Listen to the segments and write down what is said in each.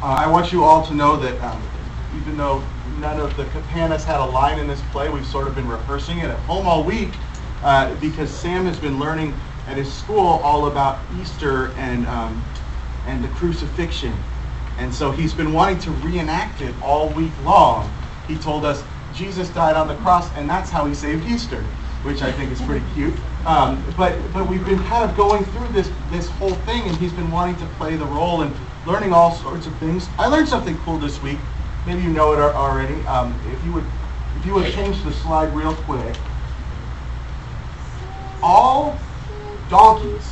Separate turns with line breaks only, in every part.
I want you all to know that even though none of the Capanas had a line in this play, we've sort of been rehearsing it at home all week because Sam has been learning at his school all about Easter and the crucifixion. And so he's been wanting to reenact it all week long. He told us Jesus died on the cross, and that's how he saved Easter, which I think is pretty cute. But we've been kind of going through this whole thing, and he's been wanting to play the role and learning all sorts of things. I learned something cool this week. Maybe you know it already. If you would change the slide real quick. All donkeys,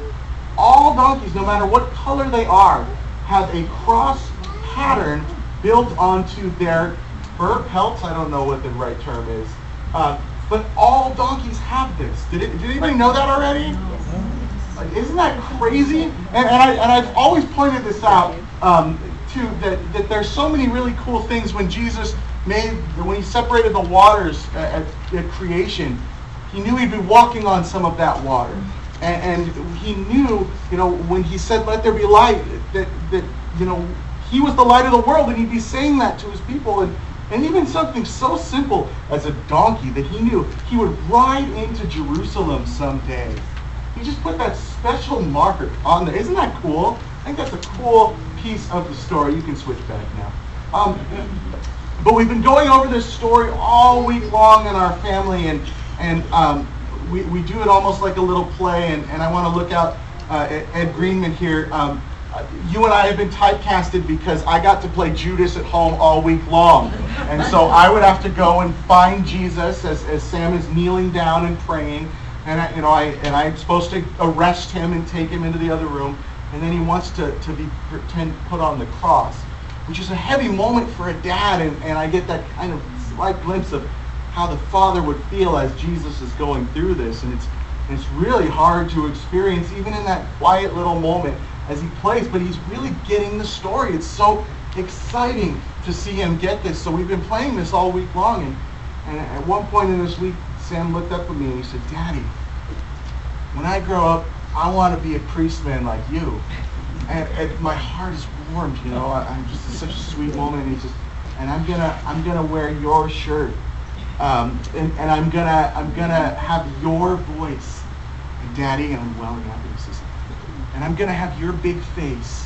no matter what color they are, have a cross pattern built onto their fur pelts. I don't know what the right term is. But all donkeys have this. Did anybody know that already? Isn't that crazy? And I've always pointed this out too, that there's so many really cool things when Jesus when he separated the waters at creation. He knew he'd be walking on some of that water. And he knew, when he said, "Let there be light," that he was the light of the world, and he'd be saying that to his people. And even something so simple as a donkey that he knew he would ride into Jerusalem someday. He just put that special marker on there. Isn't that cool? I think that's a cool piece of the story. You can switch back now. But we've been going over this story all week long in our family, and we do it almost like a little play, and I want to look out at Ed Greenman here. You and I have been typecasted because I got to play Judas at home all week long. And so I would have to go and find Jesus as Sam is kneeling down and praying. And I'm supposed to arrest him and take him into the other room. And then he wants to be put on the cross, which is a heavy moment for a dad. And I get that kind of slight glimpse of how the father would feel as Jesus is going through this. And it's really hard to experience even in that quiet little moment as he plays, but he's really getting the story. It's so exciting to see him get this. So we've been playing this all week long, and at one point in this week, Sam looked up at me and he said, "Daddy, when I grow up, I want to be a priestman like you." And my heart is warmed, I'm just in such a sweet moment. And he says, "And I'm gonna wear your shirt, and I'm gonna have your voice, and Daddy," and I'm welling up, and he says, "and I'm going to have your big face."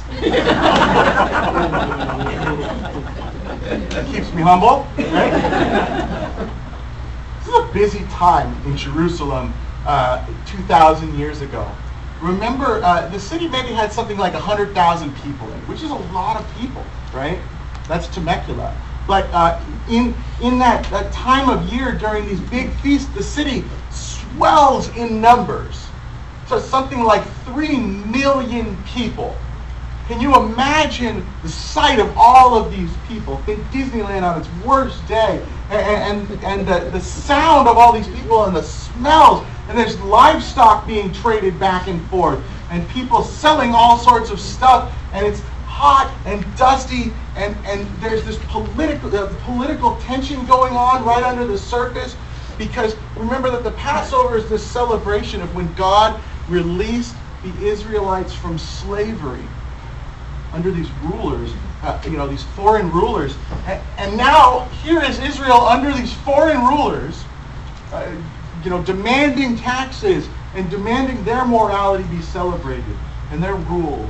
That keeps me humble, right? This is a busy time in Jerusalem 2,000 years ago. Remember, the city maybe had something like 100,000 people in it, which is a lot of people, right? That's Temecula. But in that time of year during these big feasts, the city swells in numbers. So something like 3 million people. Can you imagine the sight of all of these people? Think Disneyland on its worst day. And the sound of all these people and the smells. And there's livestock being traded back and forth. And people selling all sorts of stuff. And it's hot and dusty. And there's this political tension going on right under the surface. Because remember that the Passover is this celebration of when God released the Israelites from slavery under these rulers, these foreign rulers. And now here is Israel under these foreign rulers, demanding taxes and demanding their morality be celebrated and their rules.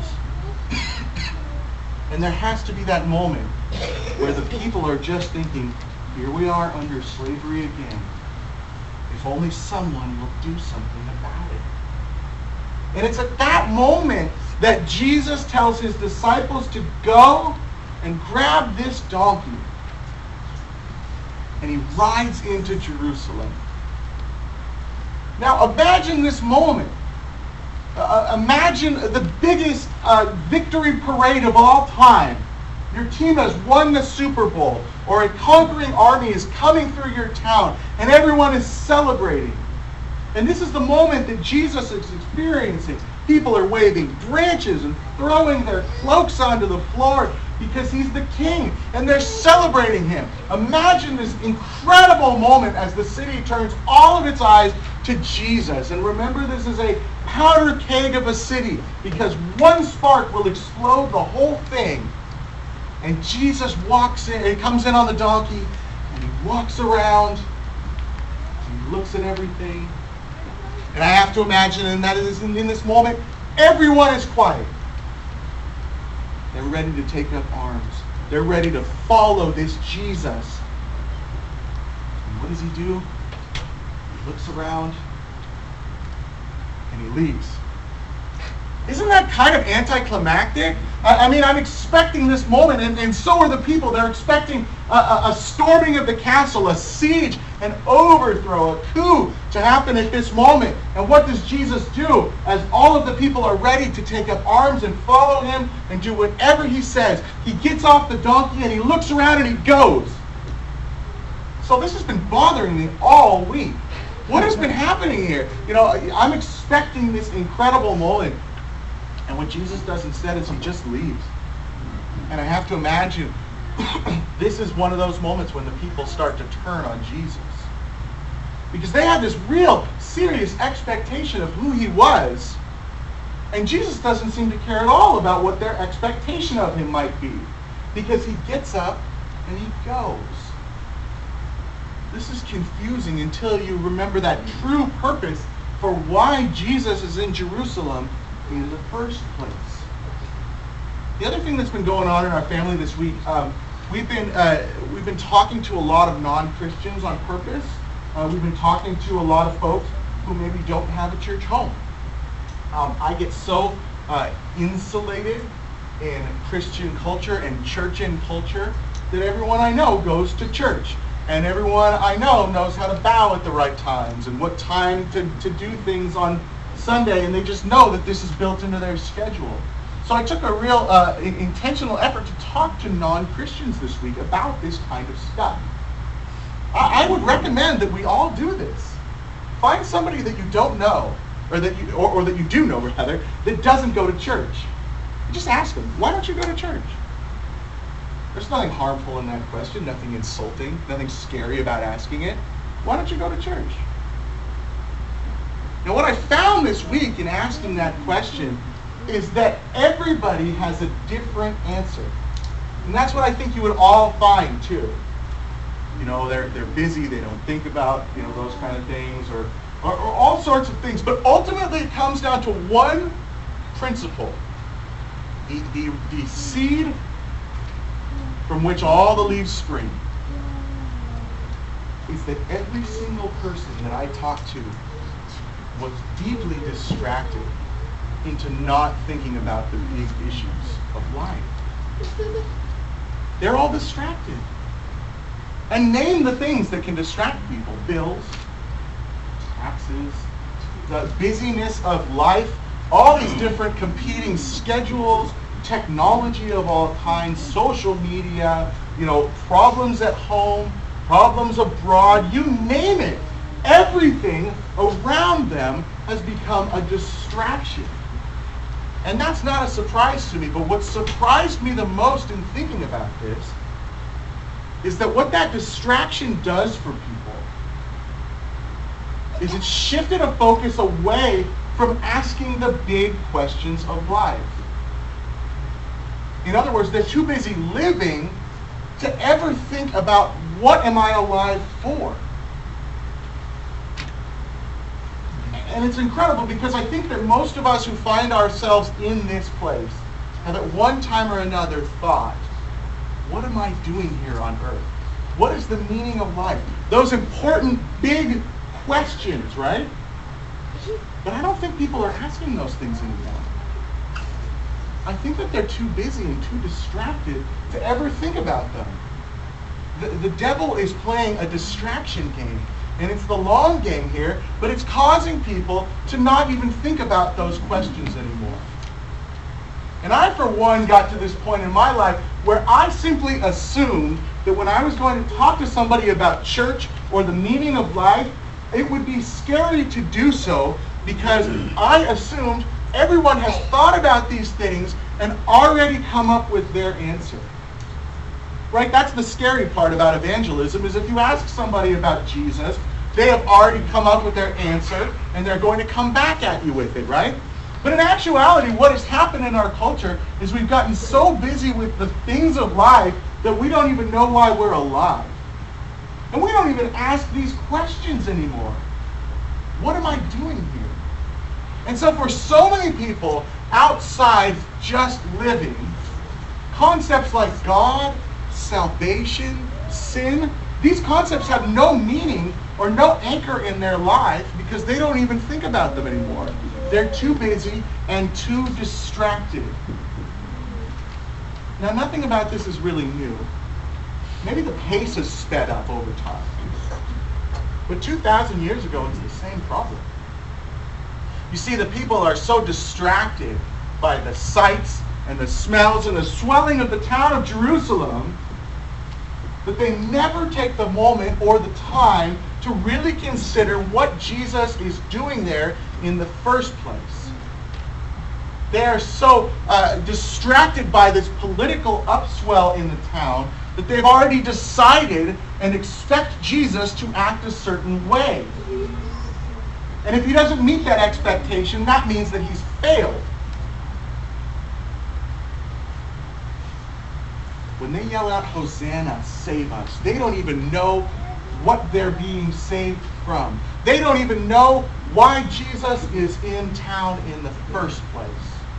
And there has to be that moment where the people are just thinking, here we are under slavery again. If only someone will do something about it. And it's at that moment that Jesus tells his disciples to go and grab this donkey. And he rides into Jerusalem. Now imagine this moment. Imagine the biggest victory parade of all time. Your team has won the Super Bowl, or a conquering army is coming through your town, and everyone is celebrating. And this is the moment that Jesus is experiencing. People are waving branches and throwing their cloaks onto the floor because he's the king, and they're celebrating him. Imagine this incredible moment as the city turns all of its eyes to Jesus. And remember, this is a powder keg of a city, because one spark will explode the whole thing. And Jesus walks in, he comes in on the donkey, and he walks around, and he looks at everything. And I have to imagine, and that is in this moment, everyone is quiet. They're ready to take up arms. They're ready to follow this Jesus. And what does he do? He looks around, and he leaves. Isn't that kind of anticlimactic? I mean, I'm expecting this moment, and so are the people. They're expecting a storming of the castle, a siege, an overthrow, a coup to happen at this moment. And what does Jesus do? As all of the people are ready to take up arms and follow him and do whatever he says, he gets off the donkey and he looks around and he goes. So this has been bothering me all week. What has been happening here? You know, I'm expecting this incredible moment. And what Jesus does instead is he just leaves. And I have to imagine this is one of those moments when the people start to turn on Jesus. Because they have this real serious expectation of who he was. And Jesus doesn't seem to care at all about what their expectation of him might be. Because he gets up and he goes. This is confusing until you remember that true purpose for why Jesus is in Jerusalem in the first place. The other thing that's been going on in our family this week, we've been talking to a lot of non-Christians on purpose. We've been talking to a lot of folks who maybe don't have a church home. I get so insulated in Christian culture and church-in culture that everyone I know goes to church. And everyone I know knows how to bow at the right times and what time to do things on Sunday, and they just know that this is built into their schedule. So I took a real intentional effort to talk to non-Christians this week about this kind of stuff. I would recommend that we all do this. Find somebody that you don't know, or that you do know rather, that doesn't go to church. Just ask them, why don't you go to church? There's nothing harmful in that question, nothing insulting, nothing scary about asking it. Why don't you go to church? Now, what I found this week in asking that question is that everybody has a different answer. And that's what I think you would all find, too. You know, they're busy, they don't think about, those kind of things, or all sorts of things. But ultimately, it comes down to one principle. The seed from which all the leaves spring is that every single person that I talk to was deeply distracted into not thinking about the big issues of life. They're all distracted. And name the things that can distract people. Bills, taxes, the busyness of life, all these different competing schedules, technology of all kinds, social media, problems at home, problems abroad, you name it. Everything around them has become a distraction. And that's not a surprise to me, but what surprised me the most in thinking about this is that what that distraction does for people is it shifted a focus away from asking the big questions of life. In other words, they're too busy living to ever think about, what am I alive for? And it's incredible because I think that most of us who find ourselves in this place have at one time or another thought, what am I doing here on earth? What is the meaning of life? Those important big questions, right? But I don't think people are asking those things anymore. I think that they're too busy and too distracted to ever think about them. The devil is playing a distraction game. And it's the long game here, but it's causing people to not even think about those questions anymore. And I, for one, got to this point in my life where I simply assumed that when I was going to talk to somebody about church or the meaning of life, it would be scary to do so because I assumed everyone has thought about these things and already come up with their answer. Right? That's the scary part about evangelism, is if you ask somebody about Jesus, they have already come up with their answer, and they're going to come back at you with it, right? But in actuality, what has happened in our culture is we've gotten so busy with the things of life that we don't even know why we're alive. And we don't even ask these questions anymore. What am I doing here? And so for so many people outside just living, concepts like God, salvation, sin, these concepts have no meaning or no anchor in their life because they don't even think about them anymore. They're too busy and too distracted. Now, nothing about this is really new. Maybe the pace has sped up over time. But 2,000 years ago, it's the same problem. You see, the people are so distracted by the sights and the smells and the swelling of the town of Jerusalem that they never take the moment or the time to really consider what Jesus is doing there in the first place. They are so distracted by this political upswell in the town that they've already decided and expect Jesus to act a certain way. And if he doesn't meet that expectation, that means that he's failed. When they yell out, Hosanna, save us, they don't even know what they're being saved from. They don't even know why Jesus is in town in the first place.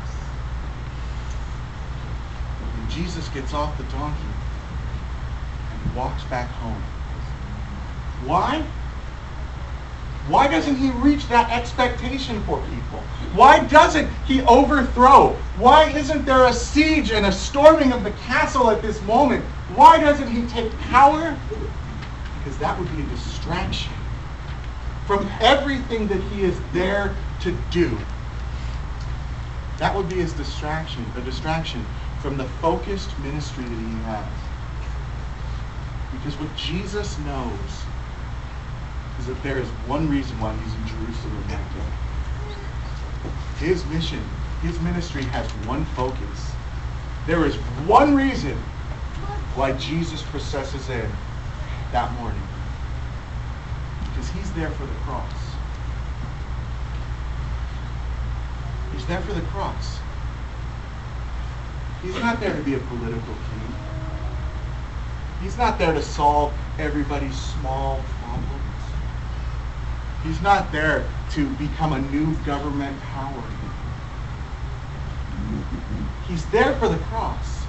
And Jesus gets off the donkey and walks back home. Why? Why doesn't he reach that expectation for people? Why doesn't he overthrow? Why isn't there a siege and a storming of the castle at this moment? Why doesn't he take power? Because that would be a distraction from everything that he is there to do. That would be his distraction, a distraction from the focused ministry that he has. Because what Jesus knows is that there is one reason why he's in Jerusalem that day. His mission, his ministry has one focus. There is one reason why Jesus processes in that morning. Because he's there for the cross. He's there for the cross. He's not there to be a political king. He's not there to solve everybody's small problems. He's not there to become a new government power. He's there for the cross.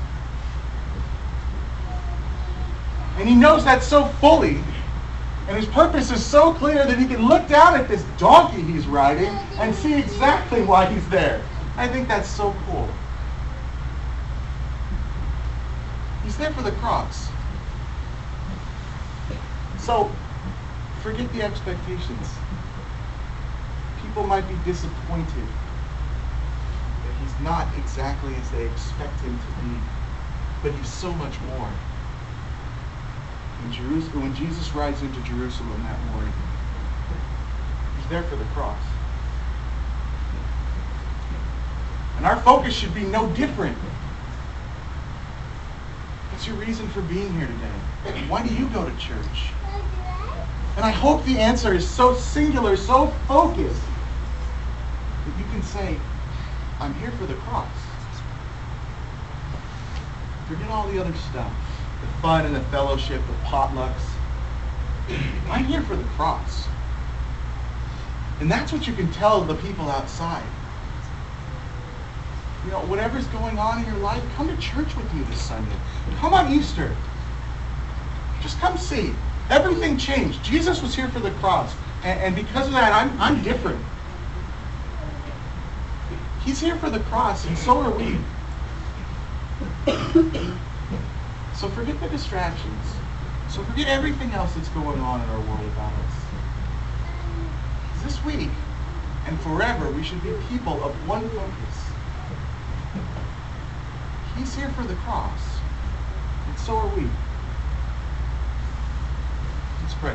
And he knows that so fully, and his purpose is so clear that he can look down at this donkey he's riding and see exactly why he's there. I think that's so cool. He's there for the cross. So, forget the expectations. People might be disappointed that he's not exactly as they expect him to be, but he's so much more. When Jesus rides into Jerusalem that morning, he's there for the cross. And our focus should be no different. What's your reason for being here today? Why do you go to church? And I hope the answer is so singular, so focused, that you can say, I'm here for the cross. Forget all the other stuff. The fun and the fellowship, the potlucks. I'm here for the cross. And that's what you can tell the people outside. You know, whatever's going on in your life, come to church with me this Sunday. Come on Easter. Just come see. Everything changed. Jesus was here for the cross. And because of that, I'm different. He's here for the cross, and so are we. So forget the distractions. So forget everything else that's going on in our world about us. This week and forever, we should be people of one focus. He's here for the cross, and so are we. Let's pray.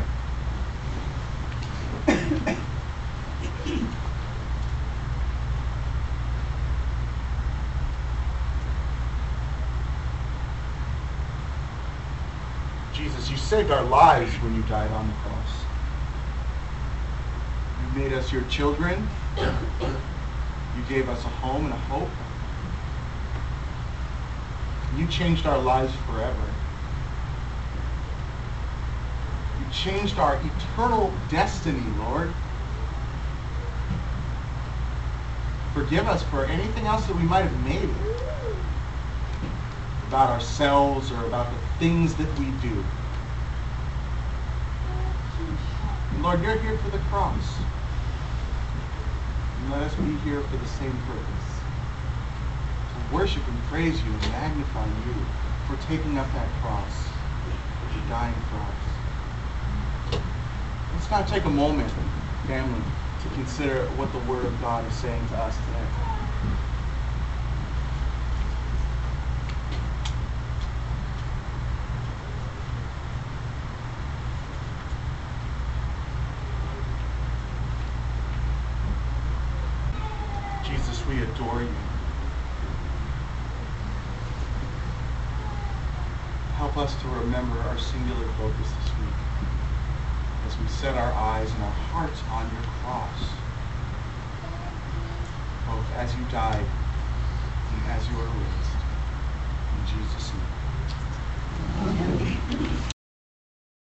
Jesus, you saved our lives when you died on the cross. You made us your children. You gave us a home and a hope. You changed our lives forever. You changed our eternal destiny, Lord. Forgive us for anything else that we might have made about ourselves or about the things that we do. And Lord, you're here for the cross. And let us be here for the same purpose. To worship and praise you and magnify you for taking up that cross, for dying for us. Let's now take a moment, family, to consider what the Word of God is saying to us today. Jesus, we adore you. Help us to remember our singular focus this week as we set our eyes and our hearts on your cross, both as you died and as you are raised.